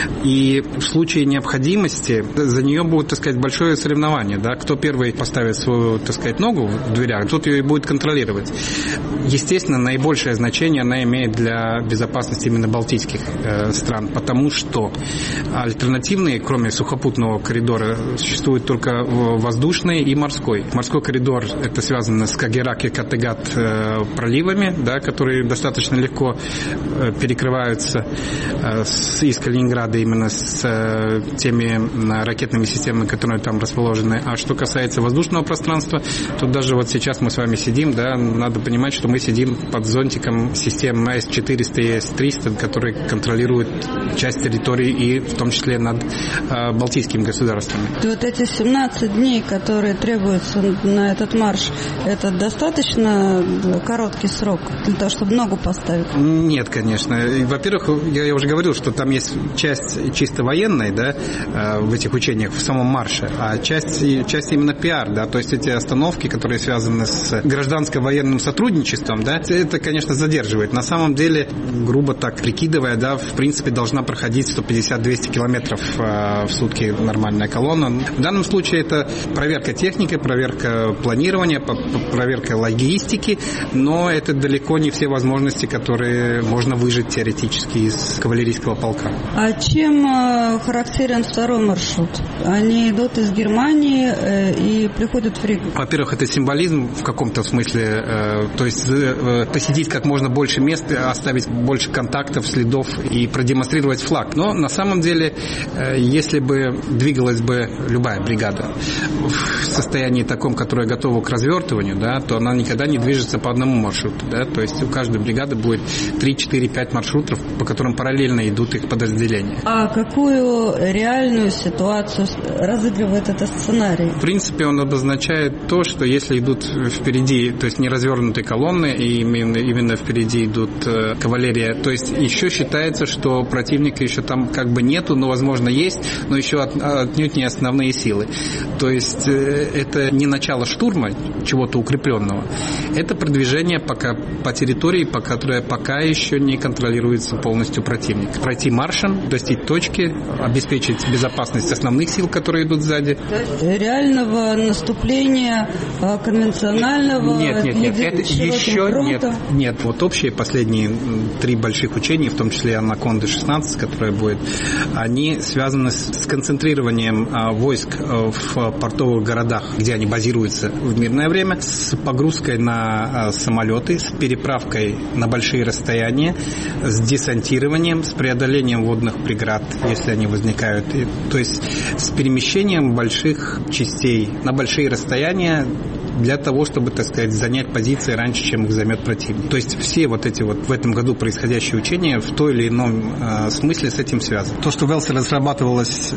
Speaker 9: И в случае необходимости за нее будет, так сказать, большое соревнование. Да? Кто первый поставит свою, так сказать, ногу в дверях, тот ее и будет контролировать. Естественно, наибольшее значение она имеет для безопасности именно балтийских стран, потому что альтернативные, кроме сухопутного коридора, существуют только воздушный и морской. Морской коридор — это связано с Скагеррак и Каттегат проливами, да, которые достаточно легко перекрываются из Калининграда именно с теми ракетными системами, которые там расположены. А что касается воздушного пространства, то даже вот сейчас мы с вами сидим, да, надо понимать, что мы сидим под зонтиком систем С-400 и С-300, которые контролируют часть территории и в том числе над балтийскими государствами.
Speaker 8: Вот эти 17 дней, которые требуются на этот марш, это достаточно короткий срок для того, чтобы ногу поставить?
Speaker 9: Нет, конечно. Во-первых, я уже говорил, что там есть часть чисто военная, да, в этих учениях, в самом марше, а часть именно пиар, да, то есть эти остановки, которые связаны с гражданско-военным сотрудничеством, да, это, конечно, задерживает. На самом деле, грубо так прикидывая, да, в принципе, должна проходить 150-200 километров в сутки нормальная колонна. В данном случае это проверка техники, проверка планирования, проверка логистики, но это далеко не все возможности, которые можно выжать теоретически из кавалерийского полка.
Speaker 8: А чем характерен второй маршрут? Они идут из Германии и приходят в Ригу.
Speaker 9: Во-первых, это символизм в каком-то смысле, то есть посетить как можно больше мест, оставить больше контактов, следов и продемонстрировать флаг. Но на самом деле, если бы двигалась бы любая бригада в состоянии таком, которое готово к развертыванию, да, то она никогда не движется по одному маршруту. Да, то есть у каждой бригады будет 3, 4, 5 маршрутов, по которым параллельно идут их подразделения.
Speaker 8: А какую реальную ситуацию разыгрывает этот сценарий?
Speaker 9: В принципе, он обозначает то, что если идут впереди, то есть не развернутые колонны, и именно впереди идут кавалерия, то есть еще считается, что противника еще там как бы нету, но, возможно, есть, но еще отнюдь не основные силы. То есть это не начало штурма чего-то укрепленного, это продвижение пока по территории, по которой пока еще не контролируется полностью противник. Пройти маршем, достичь точки, обеспечить безопасность основных сил, которые идут сзади.
Speaker 8: Реального наступления конвенционального?
Speaker 9: Нет, это еще нет. Вот общие последние 3 больших учения, в том числе Анаконда-16, которая будет, они связаны с концентрированием войск в портовых городах, где они базируются в мирное время, с погрузкой на самолеты, с переправкой на большие расстояния, с десантированием, с преодолением водных преград, если они возникают. То есть с перемещением больших частей на большие расстояния для того, чтобы, так сказать, занять позиции раньше, чем их займет противник. То есть все вот эти вот в этом году происходящие учения в той или ином смысле с этим связаны. То, что в Велсе разрабатывалась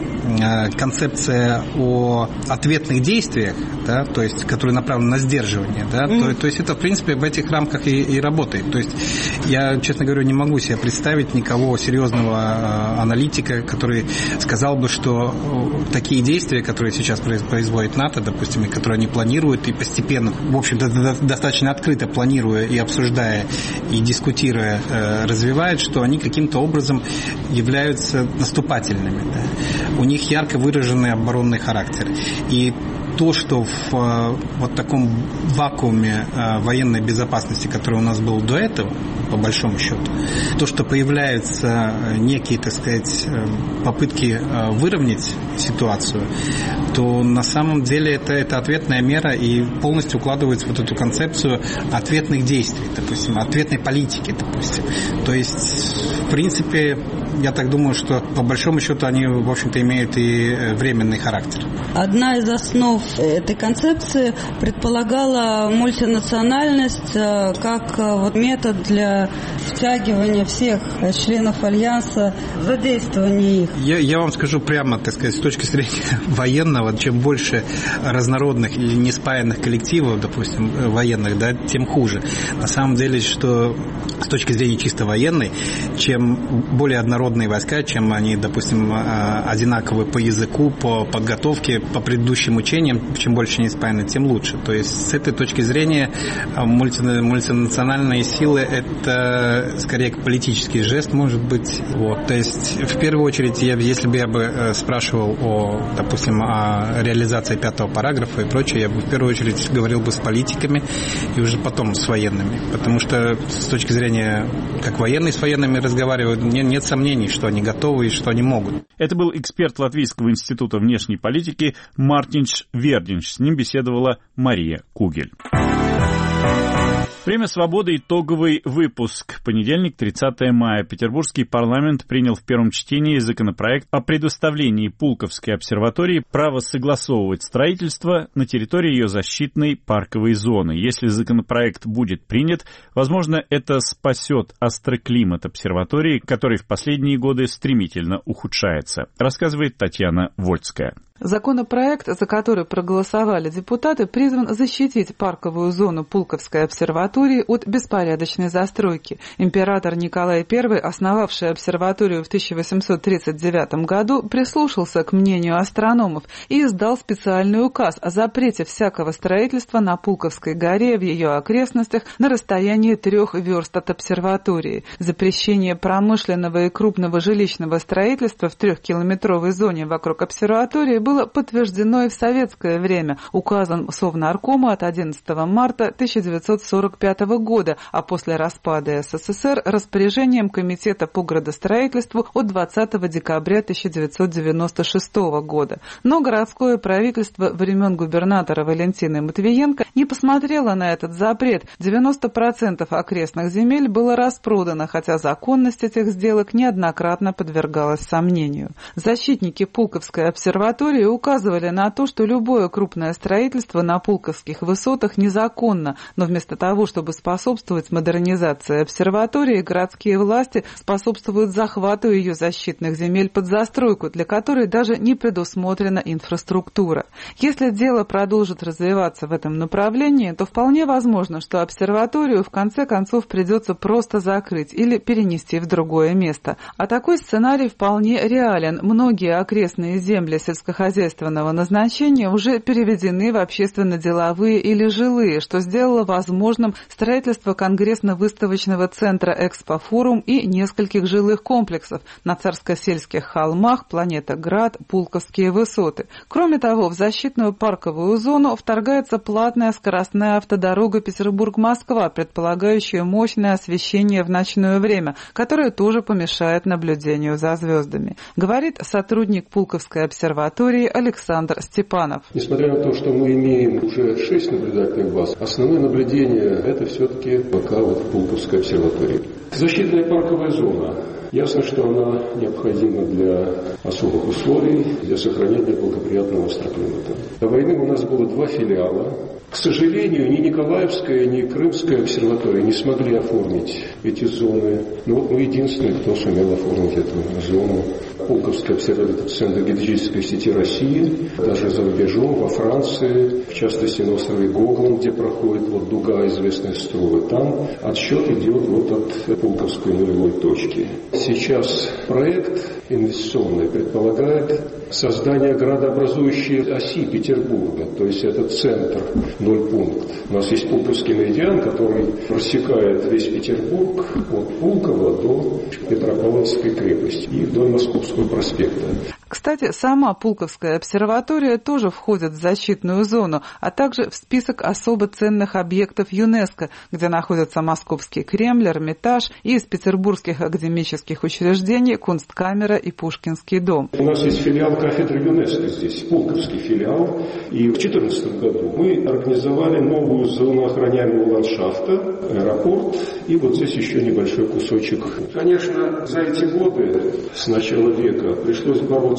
Speaker 9: концепция о ответных действиях, да, то есть, которые направлены на сдерживание, да, то есть это, в принципе, в этих рамках и работает. То есть я, честно говоря, не могу себе представить никого серьезного аналитика, который сказал бы, что такие действия, которые сейчас производит НАТО, допустим, и которые они планируют, и постепенно, в общем-то, достаточно открыто планируя и обсуждая, и дискутируя, развивают, что они каким-то образом являются наступательными. Да? У них ярко выраженный оборонный характер. И то, что в вот таком вакууме военной безопасности, который у нас был до этого, по большому счету, то, что появляются некие, так сказать, попытки выровнять ситуацию, то на самом деле это ответная мера и полностью укладывается в вот эту концепцию ответных действий, допустим, ответной политики, допустим. То есть, в принципе, я так думаю, что по большому счету они, в общем-то, имеют и временный характер.
Speaker 8: Одна из основ основ этой концепции предполагала мультинациональность как метод для втягивания всех членов Альянса, задействования их.
Speaker 9: Я вам скажу прямо, так сказать, с точки зрения военного, чем больше разнородных или неспаянных коллективов, допустим, военных, да, тем хуже. На самом деле, что с точки зрения чисто военной, чем более однородные войска, чем они, допустим, одинаковые по языку, по подготовке, по предыдущим учениям, чем больше они спаяны, тем лучше. То есть с этой точки зрения мультинациональные силы – это скорее политический жест, может быть. Вот. То есть в первую очередь, если бы я бы спрашивал допустим, о реализации 5-го параграфа и прочее, я бы в первую очередь говорил бы с политиками и уже потом с военными. Потому что с точки зрения, как военные с военными разговаривают, нет сомнений, что они готовы и что они могут.
Speaker 1: Это был эксперт Латвийского института внешней политики Мартинš Вердинš. С ним беседовала Мария Кугель. Время свободы. Итоговый выпуск. Понедельник, 30 мая. Петербургский парламент принял в первом чтении законопроект о предоставлении Пулковской обсерватории права согласовывать строительство на территории ее защитной парковой зоны. Если законопроект будет принят, возможно, это спасет острый климат обсерватории, который в последние годы стремительно ухудшается, рассказывает Татьяна Вольская.
Speaker 6: Законопроект, за который проголосовали депутаты, призван защитить парковую зону Пулковской обсерватории от беспорядочной застройки. Император Николай I, основавший обсерваторию в 1839 году, прислушался к мнению астрономов и издал специальный указ о запрете всякого строительства на Пулковской горе в ее окрестностях на расстоянии 3 верст от обсерватории. Запрещение промышленного и крупного жилищного строительства в 3-километровой зоне вокруг обсерватории было подтверждено и в советское время указом Совнаркома от 11 марта 1945 года, а после распада СССР распоряжением Комитета по градостроительству от 20 декабря 1996 года. Но городское правительство времен губернатора Валентины Матвиенко не посмотрело на этот запрет. 90% окрестных земель было распродано, хотя законность этих сделок неоднократно подвергалась сомнению. Защитники Пулковской обсерватории указывали на то, что любое крупное строительство на Пулковских высотах незаконно, но вместо того, чтобы способствовать модернизации обсерватории, городские власти способствуют захвату ее защитных земель под застройку, для которой даже не предусмотрена инфраструктура. Если дело продолжит развиваться в этом направлении, то вполне возможно, что обсерваторию в конце концов придется просто закрыть или перенести в другое место. А такой сценарий вполне реален. Многие окрестные земли сельскохозяйственного назначения уже переведены в общественно-деловые или жилые, что сделало возможным строительство конгрессно-выставочного центра «Экспофорум» и нескольких жилых комплексов на Царско-сельских холмах, Планета-Град, Пулковские высоты. Кроме того, в защитную парковую зону вторгается платная скоростная автодорога Петербург-Москва, предполагающая мощное освещение в ночное время, которое тоже помешает наблюдению за звездами. Говорит сотрудник Пулковской обсерватории Александр Степанов.
Speaker 10: Несмотря на то, что мы имеем уже 6 наблюдательных баз, основное наблюдение – это все-таки пока Пулковская обсерватория. Защитная парковая зона. Ясно, что она необходима для особых условий, для сохранения благоприятного остроклимата. До войны у нас было 2 филиала. К сожалению, ни Николаевская, ни Крымская обсерватория не смогли оформить эти зоны. Но вот мы единственные, кто сумел оформить эту зону. Пулковская обсерватория – это центр геодезической сети России, даже за рубежом, во Франции, в частности на острове Гогланд, где проходит дуга известная Струва. Там отсчет идет от Пулковской нулевой точки. Сейчас проект инвестиционный предполагает создание градообразующей оси Петербурга, то есть это центр, 0 пункт. У нас есть Пулковский меридиан, который рассекает весь Петербург от Пулково до Петропавловской крепости и вдоль Московского проспекта.
Speaker 6: Кстати, сама Пулковская обсерватория тоже входит в защитную зону, а также в список особо ценных объектов ЮНЕСКО, где находятся Московский Кремль, Эрмитаж и из петербургских академических учреждений Кунсткамера и Пушкинский дом.
Speaker 10: У нас есть филиал кафедры ЮНЕСКО здесь, Пулковский филиал, и в 2014 году мы организовали новую зону охраняемого ландшафта, аэропорт, и вот здесь еще небольшой кусочек. Конечно, за эти годы с начала века пришлось бороться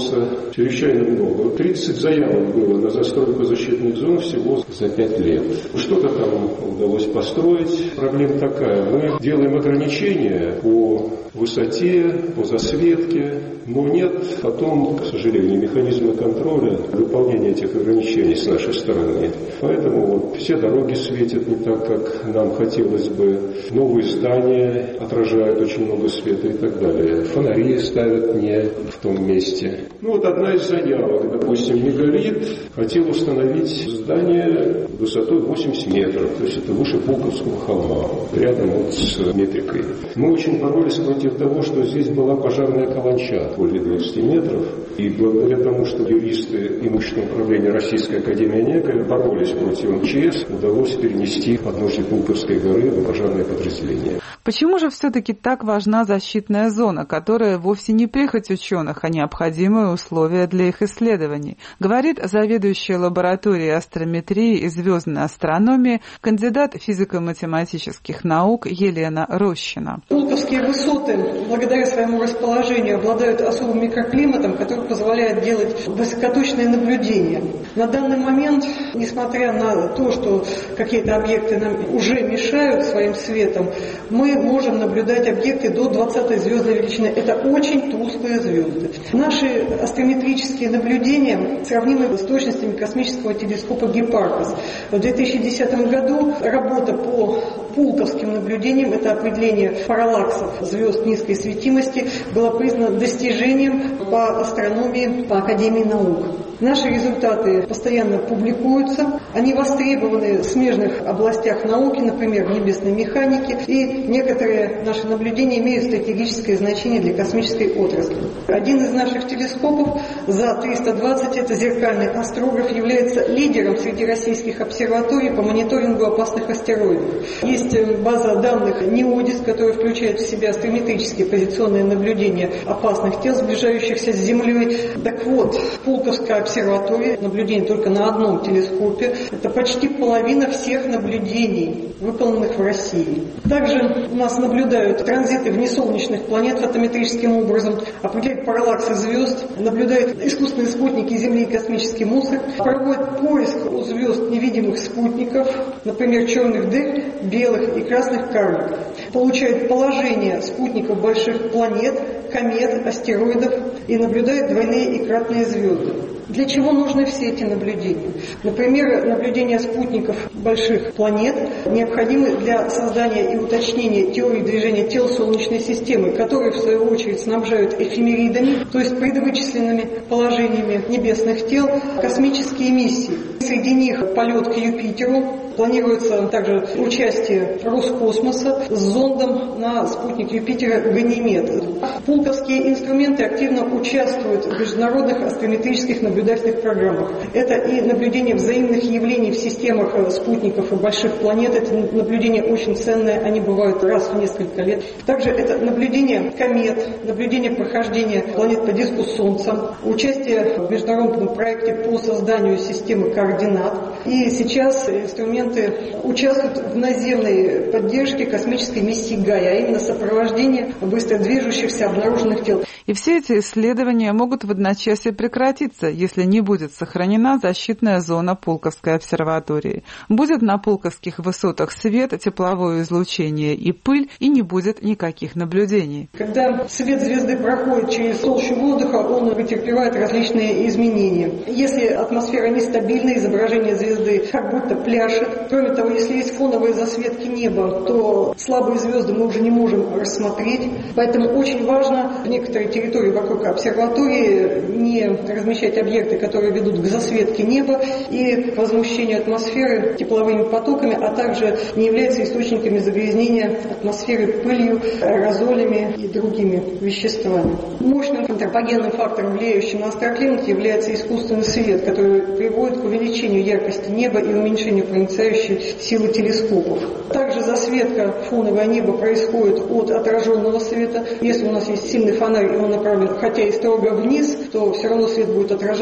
Speaker 10: требовался чрезвычайно много. 30 заявок было на застройку защитных зон всего за 5 лет. Что-то там удалось построить. Проблема такая. Мы делаем ограничения по высоте, по засветке, но нет потом, к сожалению, механизма контроля выполнения этих ограничений с нашей стороны. Поэтому вот все дороги светят не так, как нам хотелось бы. Новые здания отражают очень много света и так далее. Фонари ставят не в том месте. Ну вот одна из заявок, допустим, Мегалит хотел установить здание высотой 80 метров, то есть это выше Пулковского холма, рядом вот с метрикой. Мы очень боролись против того, что здесь была пожарная каланча более 20 метров, и благодаря тому, что юристы имущественного управления Российской академии НЕК боролись против МЧС, удалось перенести подножие Пулковской горы в пожарное подразделение.
Speaker 6: Почему же все-таки так важна защитная зона, которая вовсе не прихоть ученых, а необходимое условие для их исследований, говорит заведующая лабораторией астрометрии и звездной астрономии, кандидат физико-математических наук Елена Рощина.
Speaker 11: Пулковские высоты, благодаря своему расположению, обладают особым микроклиматом, который позволяет делать высокоточные наблюдения. На данный момент, несмотря на то, что какие-то объекты нам уже мешают своим светом, мы можем наблюдать объекты до 20-й звездной величины. Это очень тусклые звезды. Наши астрометрические наблюдения сравнимы с точностями космического телескопа Гипаркос. В 2010 году работа по пулковским наблюдениям, это определение параллаксов звезд низкой светимости, была признана достижением по астрономии по Академии наук. Наши результаты постоянно публикуются, они востребованы в смежных областях науки, например, в небесной механике, и некоторые наши наблюдения имеют стратегическое значение для космической отрасли. Один из наших телескопов за 320, это зеркальный астрограф, является лидером среди российских обсерваторий по мониторингу опасных астероидов. Есть база данных NEODIS, которая включает в себя астрометрические позиционные наблюдения опасных тел, сближающихся с Землей. Так вот, Пулковская обсерватория, наблюдение только на одном телескопе, это почти половина всех наблюдений, выполненных в России. Также у нас наблюдают транзиты внесолнечных планет фотометрическим образом, определяют параллаксы звезд, наблюдают искусственные спутники Земли и космический мусор, проводят поиск у звезд невидимых спутников, например, черных дыр, белых и красных карликов, получают положение спутников больших планет, комет, астероидов и наблюдают двойные и кратные звезды. Для чего нужны все эти наблюдения? Например, наблюдения спутников больших планет необходимы для создания и уточнения теории движения тел Солнечной системы, которые, в свою очередь, снабжают эфемеридами, то есть предвычисленными положениями небесных тел, космические миссии. Среди них полет к Юпитеру. Планируется также участие Роскосмоса с зондом на спутник Юпитера Ганимед. Пулковские инструменты активно участвуют в международных астрометрических наблюдательных программах. Это и наблюдение взаимных явлений в системах спутников и больших планет. Это наблюдения очень ценные, они бывают раз в несколько лет. Также это наблюдение комет, наблюдение прохождения планет по диску Солнца, участие в международном проекте по созданию системы координат. И сейчас инструменты участвуют в наземной поддержке космической миссии Гая, а именно сопровождение быстро движущихся обнаруженных тел.
Speaker 6: И все эти исследования могут в одночасье прекратиться, если не будет сохранена защитная зона Пулковской обсерватории. Будет на пулковских высотах свет, тепловое излучение и пыль, и не будет никаких наблюдений.
Speaker 11: Когда свет звезды проходит через толщу воздуха, он претерпевает различные изменения. Если атмосфера нестабильна, изображение звезды как будто пляшет. Кроме того, если есть фоновые засветки неба, то слабые звезды мы уже не можем рассмотреть. Поэтому очень важно в некоторые территории вокруг обсерватории не размещать объекты, которые ведут к засветке неба и к возмущению атмосферы тепловыми потоками, а также не являются источниками загрязнения атмосферы пылью, аэрозолями и другими веществами. Мощным антропогенным фактором, влияющим на астроклимат, является искусственный свет, который приводит к увеличению яркости неба и уменьшению проницающей силы телескопов. Также засветка фонового неба происходит от отраженного света. Если у нас есть сильный фонарь, и он направлен, хотя и строго вниз, то все равно свет будет отражаться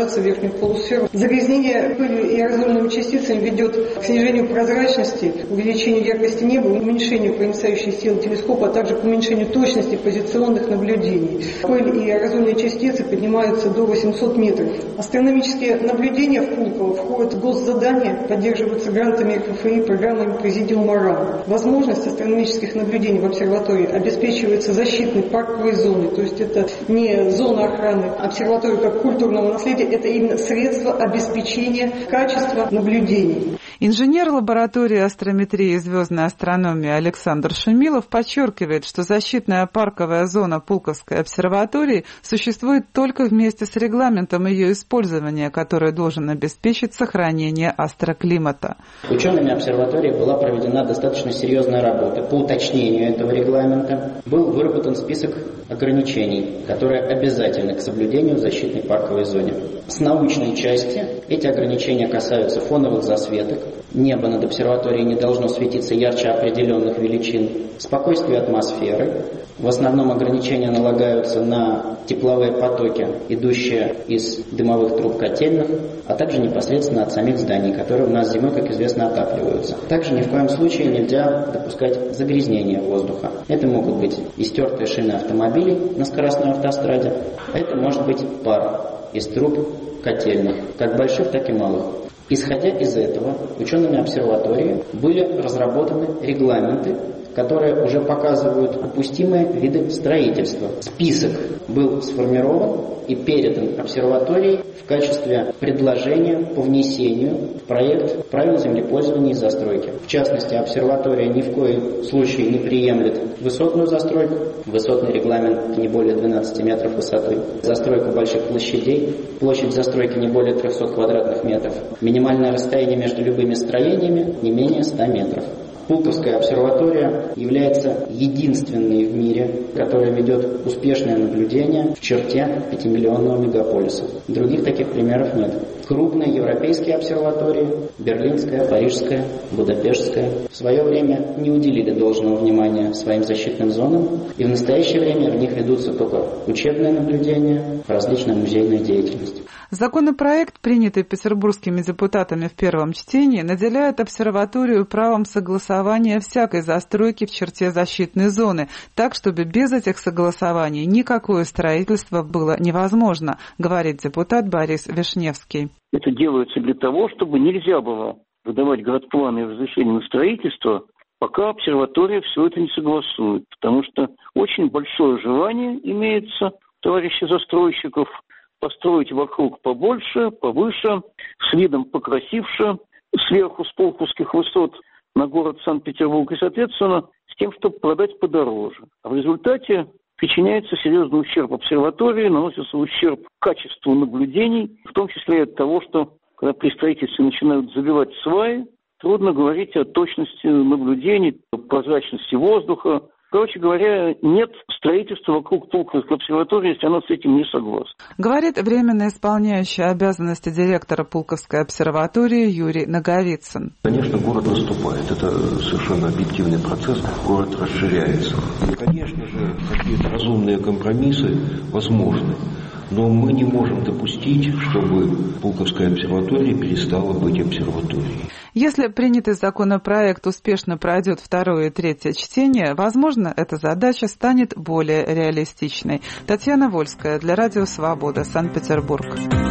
Speaker 11: ложатся в верхнюю полусферу. Загрязнение пылью и аэрозольными частицами ведет к снижению прозрачности, увеличению яркости неба, уменьшению проницающей силы телескопа, а также к уменьшению точности позиционных наблюдений. Пыль и аэрозольные частицы поднимаются до 800 метров. Астрономические наблюдения в Пулково входят в госзадания, поддерживаются грантами РКФИ, программами Президиума РАН. Возможность астрономических наблюдений в обсерватории обеспечивается защитной парковой зоной, то есть это не зона охраны обсерватории как культурного наследия, это именно средство обеспечения качества наблюдений.
Speaker 6: Инженер лаборатории астрометрии и звездной астрономии Александр Шумилов подчеркивает, что защитная парковая зона Пулковской обсерватории существует только вместе с регламентом ее использования, который должен обеспечить сохранение астроклимата.
Speaker 12: Учеными обсерватории была проведена достаточно серьезная работа по уточнению этого регламента. Был выработан список ограничений, которые обязательны к соблюдению в защитной парковой зоне. С научной части эти ограничения касаются фоновых засветок. Небо над обсерваторией не должно светиться ярче определенных величин. Спокойствие атмосферы. В основном ограничения налагаются на тепловые потоки, идущие из дымовых труб котельных, а также непосредственно от самих зданий, которые у нас зимой, как известно, отапливаются. Также ни в коем случае нельзя допускать загрязнения воздуха. Это могут быть истертые шины автомобилей на скоростной автостраде, а это может быть пар из труб котельных, как больших, так и малых. Исходя из этого, учеными обсерватории были разработаны регламенты, которые уже показывают допустимые виды строительства. Список был сформирован и передан обсерватории в качестве предложения по внесению в проект правил землепользования и застройки. В частности, обсерватория ни в коем случае не приемлет высотную застройку, высотный регламент не более 12 метров высотой, застройку больших площадей, площадь застройки не более 300 квадратных метров, минимальное расстояние между любыми строениями не менее 100 метров. Пулковская обсерватория является единственной в мире, которая ведет успешное наблюдение в черте 5-миллионного мегаполиса. Других таких примеров нет. Крупные европейские обсерватории, берлинская, парижская, будапештская, в свое время не уделили должного внимания своим защитным зонам, и в настоящее время в них ведутся только учебные наблюдения, различная музейная деятельность.
Speaker 6: Законопроект, принятый петербургскими депутатами в первом чтении, наделяет обсерваторию правом согласования всякой застройки в черте защитной зоны, так, чтобы без этих согласований никакое строительство было невозможно, говорит депутат Борис Вишневский.
Speaker 13: Это делается для того, чтобы нельзя было выдавать городпланы и разрешения на строительство, пока обсерватория все это не согласует, потому что очень большое желание имеется у товарищей застройщиков построить вокруг побольше, повыше, с видом покрасивше, сверху с пулковских высот на город Санкт-Петербург и, соответственно, с тем, чтобы продать подороже. А в результате причиняется серьезный ущерб обсерватории, наносится ущерб качеству наблюдений, в том числе и от того, что когда при строительстве начинают забивать сваи, трудно говорить о точности наблюдений, о прозрачности воздуха. Короче говоря, нет строительства вокруг Пулковской обсерватории, если она с этим не согласна.
Speaker 6: Говорит временно исполняющий обязанности директора Пулковской обсерватории Юрий Наговицын.
Speaker 10: Конечно, город наступает. Это совершенно объективный процесс. Город расширяется. И, конечно же, какие-то разумные компромиссы возможны. Но мы не можем допустить, чтобы Пулковская обсерватория перестала быть обсерваторией.
Speaker 6: Если принятый законопроект успешно пройдет второе и третье чтение, возможно, эта задача станет более реалистичной. Татьяна Вольская для Радио Свобода, Санкт-Петербург.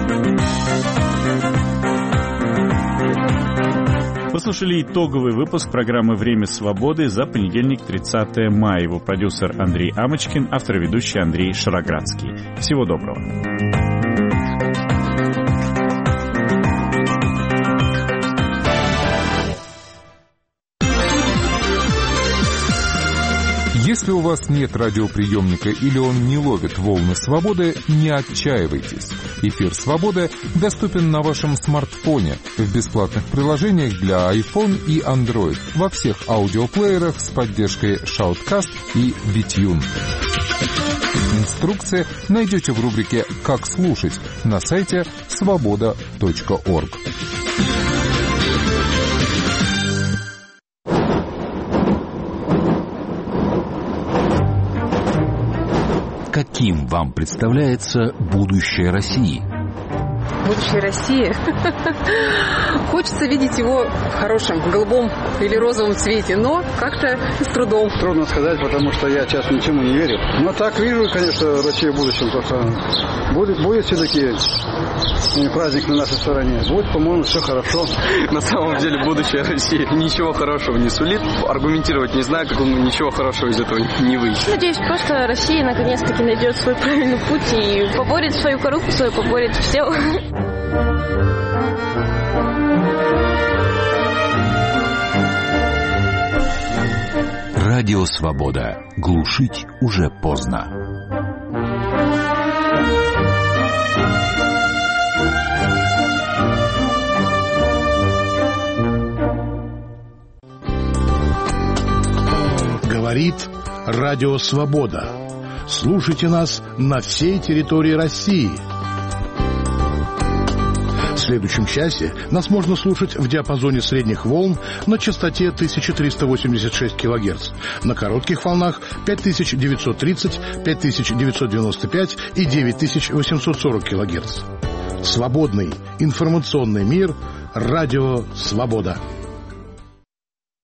Speaker 1: Вы слушали итоговый выпуск программы «Время свободы» за понедельник, 30 мая. Его продюсер Андрей Амочкин, автор и ведущий Андрей Шароградский. Всего доброго.
Speaker 14: Если у вас нет радиоприемника или он не ловит волны свободы, не отчаивайтесь. Эфир «Свобода» доступен на вашем смартфоне в бесплатных приложениях для iPhone и Android во всех аудиоплеерах с поддержкой Shoutcast и VTune. Инструкции найдете в рубрике «Как слушать» на сайте svoboda.org.
Speaker 15: Каким вам представляется будущее России? будущей России. Хочется видеть его в хорошем, голубом или розовом цвете, но как-то с трудом.
Speaker 16: Трудно сказать, потому что я сейчас ничему не верю. Но так вижу, конечно, Россию в будущем. Только будет все-таки праздник на нашей стороне. Будет, по-моему, все хорошо.
Speaker 17: На самом деле будущее России ничего хорошего не сулит. Аргументировать не знаю, как ничего хорошего из этого не выйдет.
Speaker 18: Надеюсь, просто Россия наконец-таки найдет свой правильный путь и поборет свою коррупцию, поборет все.
Speaker 19: Радио «Свобода». Глушить уже поздно.
Speaker 20: Говорит Радио «Свобода». Слушайте нас на всей территории России. В следующем часе нас можно слушать в диапазоне средних волн на частоте 1386 кГц, на коротких волнах 5930, 5995 и 9840 кГц. Свободный информационный мир. Радио «Свобода».